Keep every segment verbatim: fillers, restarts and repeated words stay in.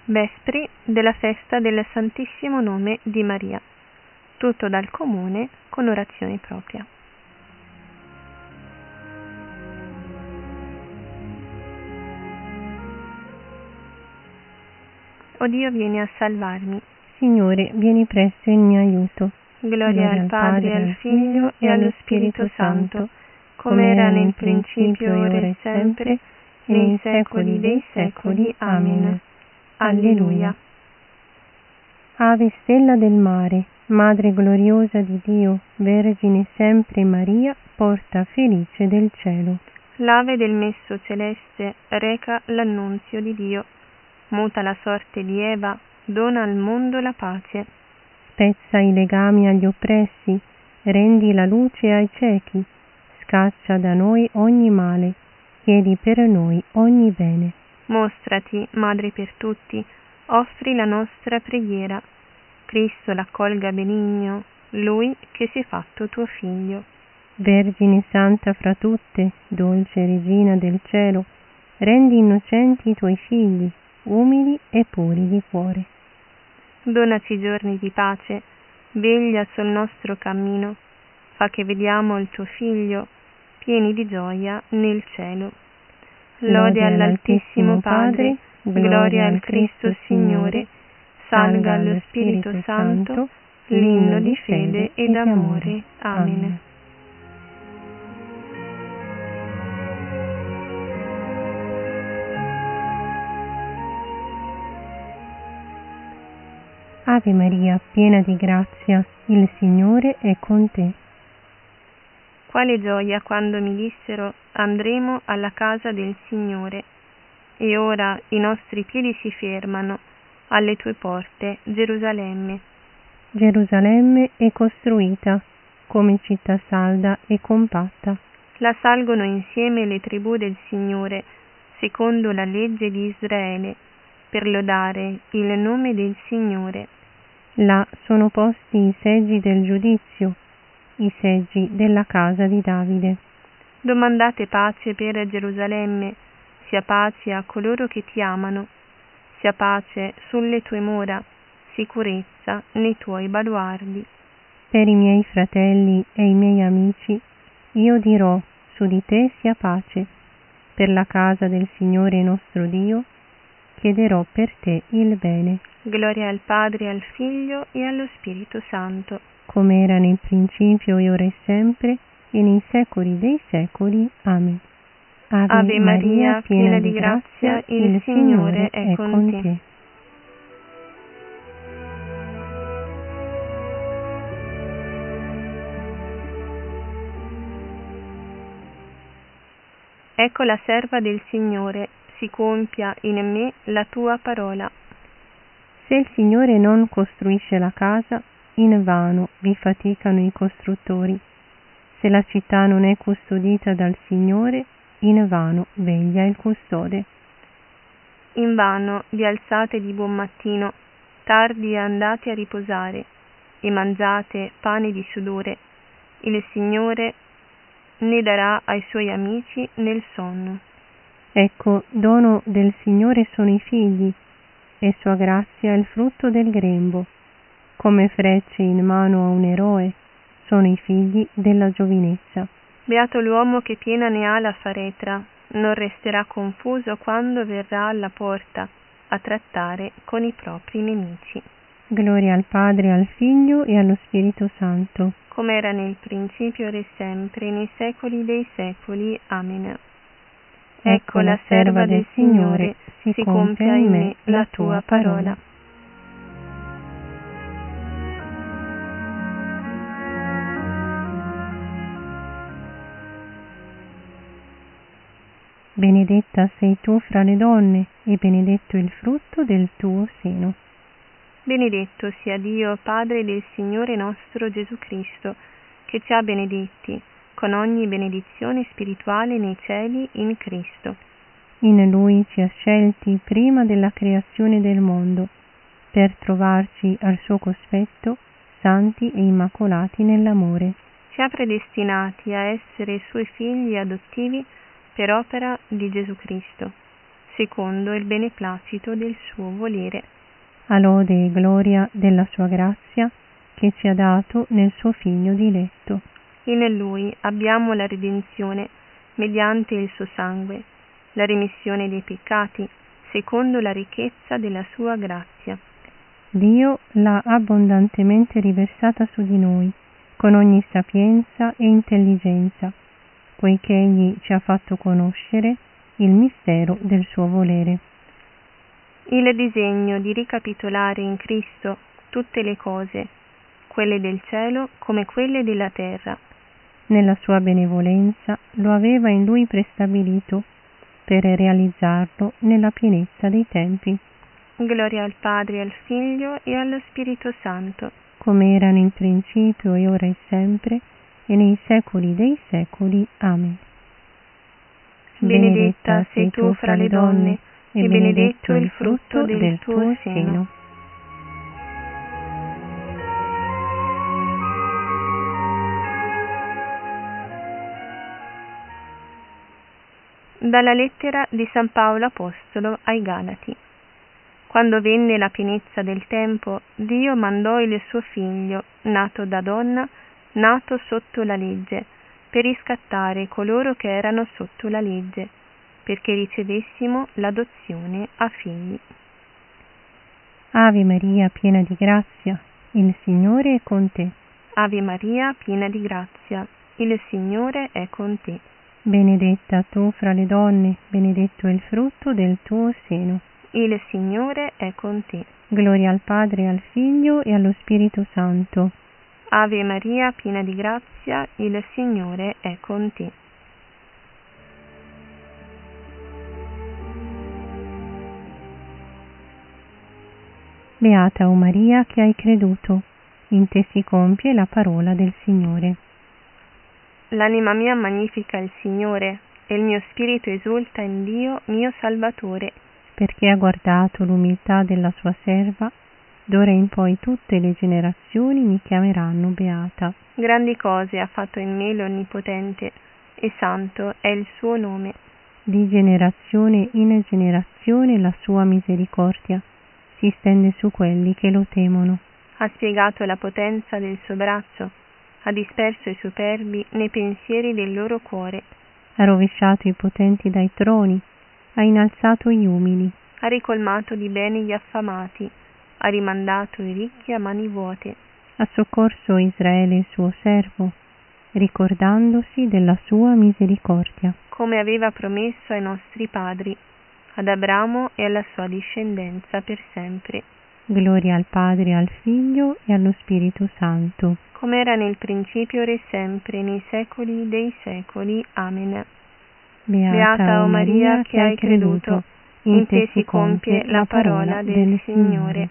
Vespri della festa del Santissimo Nome di Maria. Tutto dal comune con orazione propria. O Dio, vieni a salvarmi. Signore, vieni presto in mio aiuto. Gloria, Gloria al Padre, al Figlio e allo Spirito Santo, come era nel principio, ora e sempre, nei secoli dei secoli. Amen. Alleluia. Ave stella del mare, Madre gloriosa di Dio, Vergine sempre Maria, porta felice del cielo. L'ave del messo celeste reca l'annunzio di Dio, muta la sorte di Eva, dona al mondo la pace. Spezza i legami agli oppressi, rendi la luce ai ciechi, scaccia da noi ogni male, chiedi per noi ogni bene. Mostrati, Madre per tutti, offri la nostra preghiera. Cristo l'accolga benigno, Lui che si è fatto tuo Figlio. Vergine Santa fra tutte, dolce Regina del cielo, rendi innocenti i tuoi figli, umili e puri di cuore. Donaci giorni di pace, veglia sul nostro cammino, fa che vediamo il tuo Figlio, pieni di gioia nel cielo. Lode all'Altissimo Padre, gloria al Cristo Signore, salga allo Spirito Santo, l'inno di fede ed amore. Amen. Ave Maria, piena di grazia, il Signore è con te. Quale gioia quando mi dissero: andremo alla casa del Signore. E ora i nostri piedi si fermano alle tue porte, Gerusalemme. Gerusalemme è costruita come città salda e compatta. La salgono insieme le tribù del Signore, secondo la legge di Israele, per lodare il nome del Signore. Là sono posti i seggi del giudizio, i seggi della casa di Davide. Domandate pace per Gerusalemme, sia pace a coloro che ti amano, sia pace sulle tue mura, sicurezza nei tuoi baluardi. Per i miei fratelli e i miei amici io dirò: su di te sia pace. Per la casa del Signore nostro Dio chiederò per te il bene. Gloria al Padre, al Figlio e allo Spirito Santo, come era nel principio e ora e sempre e nei secoli dei secoli. Amen. Ave, Ave Maria, piena di grazia, il, il Signore è con, con te. te. Ecco la serva del Signore, si compia in me la tua parola. Se il Signore non costruisce la casa, invano vi faticano i costruttori. Se la città non è custodita dal Signore, invano veglia il custode. Invano vi alzate di buon mattino, tardi andate a riposare, e mangiate pane di sudore. Il Signore ne darà ai suoi amici nel sonno. Ecco, dono del Signore sono i figli, e sua grazia è il frutto del grembo. Come frecce in mano a un eroe sono i figli della giovinezza. Beato l'uomo che piena ne ha la faretra, non resterà confuso quando verrà alla porta a trattare con i propri nemici. Gloria al Padre, al Figlio e allo Spirito Santo, come era nel principio e sempre, nei secoli dei secoli. Amen. Ecco la serva del Signore, si compia in me la tua parola. Benedetta sei tu fra le donne, e benedetto il frutto del tuo seno. Benedetto sia Dio, Padre del Signore nostro Gesù Cristo, che ci ha benedetti con ogni benedizione spirituale nei cieli in Cristo. In Lui ci ha scelti prima della creazione del mondo, per trovarci al suo cospetto, santi e immacolati nell'amore. Ci ha predestinati a essere Suoi figli adottivi per opera di Gesù Cristo, secondo il beneplacito del suo volere. A lode e gloria della sua grazia, che ci ha dato nel suo Figlio diletto. In Lui abbiamo la redenzione, mediante il suo sangue, la remissione dei peccati, secondo la ricchezza della sua grazia. Dio l'ha abbondantemente riversata su di noi, con ogni sapienza e intelligenza, poiché Egli ci ha fatto conoscere il mistero del suo volere. Il disegno di ricapitolare in Cristo tutte le cose, quelle del cielo come quelle della terra. Nella sua benevolenza lo aveva in Lui prestabilito, per realizzarlo nella pienezza dei tempi. Gloria al Padre, al Figlio e allo Spirito Santo, come erano in principio e ora e sempre, e nei secoli dei secoli. Amen. Benedetta sei tu fra le donne, e benedetto il frutto del tuo seno. Dalla lettera di San Paolo Apostolo ai Galati. Quando venne la pienezza del tempo, Dio mandò il suo figlio, nato da donna, nato sotto la legge, per riscattare coloro che erano sotto la legge, perché ricevessimo l'adozione a figli. Ave Maria, piena di grazia, il Signore è con te. Ave Maria, piena di grazia, il Signore è con te. Benedetta tu fra le donne, benedetto il frutto del tuo seno. Il Signore è con te. Gloria al Padre, al Figlio e allo Spirito Santo. Ave Maria, piena di grazia, il Signore è con te. Beata o Maria che hai creduto, in te si compie la parola del Signore. L'anima mia magnifica il Signore, e il mio spirito esulta in Dio mio Salvatore, perché ha guardato l'umiltà della sua serva, d'ora in poi tutte le generazioni mi chiameranno beata. Grandi cose ha fatto in me l'Onnipotente, e santo è il suo nome. Di generazione in generazione la sua misericordia si stende su quelli che lo temono. Ha spiegato la potenza del suo braccio, ha disperso i superbi nei pensieri del loro cuore. Ha rovesciato i potenti dai troni, ha innalzato gli umili. Ha ricolmato di bene gli affamati, ha rimandato i ricchi a mani vuote. Ha soccorso Israele suo servo, ricordandosi della sua misericordia. Come aveva promesso ai nostri padri, ad Abramo e alla sua discendenza per sempre. Gloria al Padre, al Figlio e allo Spirito Santo. Come era nel principio, ora e sempre, nei secoli dei secoli. Amen. Beata, Beata o Maria che hai creduto, in te si compie la parola del Signore.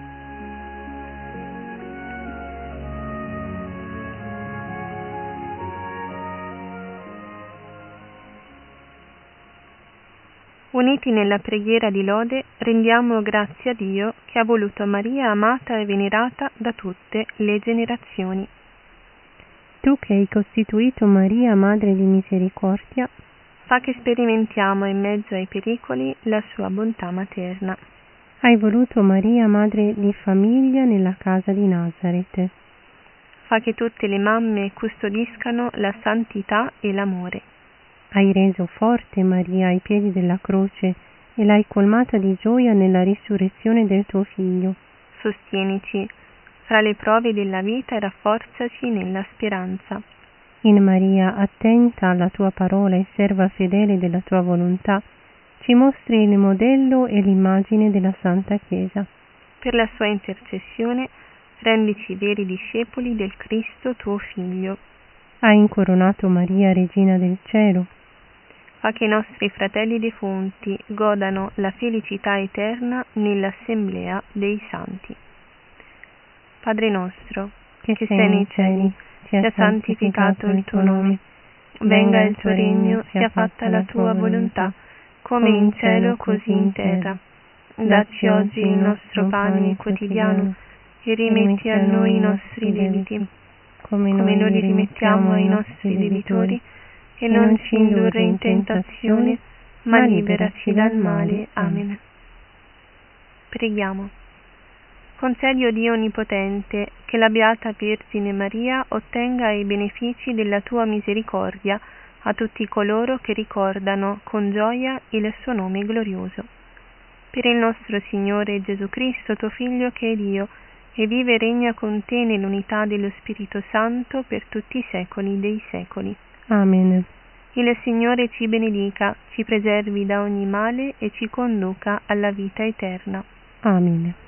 Uniti nella preghiera di lode, rendiamo grazie a Dio che ha voluto Maria amata e venerata da tutte le generazioni. Tu che hai costituito Maria Madre di Misericordia, fa che sperimentiamo in mezzo ai pericoli la sua bontà materna. Hai voluto Maria Madre di famiglia nella casa di Nazaret. Fa che tutte le mamme custodiscano la santità e l'amore. Hai reso forte Maria ai piedi della croce e l'hai colmata di gioia nella risurrezione del tuo Figlio. Sostienici fra le prove della vita e rafforzaci nella speranza. In Maria, attenta alla tua parola e serva fedele della tua volontà, ci mostri il modello e l'immagine della Santa Chiesa. Per la sua intercessione, rendici veri discepoli del Cristo tuo Figlio. Hai incoronato Maria, Regina del Cielo. Fa che i nostri fratelli defunti godano la felicità eterna nell'assemblea dei santi. Padre nostro, che, che sei sei nei cieli, sia santificato il tuo nome. Venga il tuo regno, sia fatta la tua volontà, come in cielo così in terra. Dacci oggi il nostro pane quotidiano e rimetti a noi i nostri debiti, come noi rimettiamo ai nostri debitori, e non ci indurre in tentazione, ma liberaci dal male. Amen. Preghiamo. Concedi, o Dio Onnipotente, che la Beata Vergine Maria ottenga i benefici della Tua misericordia a tutti coloro che ricordano con gioia il suo nome glorioso. Per il nostro Signore Gesù Cristo, Tuo Figlio, che è Dio, e vive e regna con Te nell'unità dello Spirito Santo per tutti i secoli dei secoli. Amen. Il Signore ci benedica, ci preservi da ogni male e ci conduca alla vita eterna. Amen.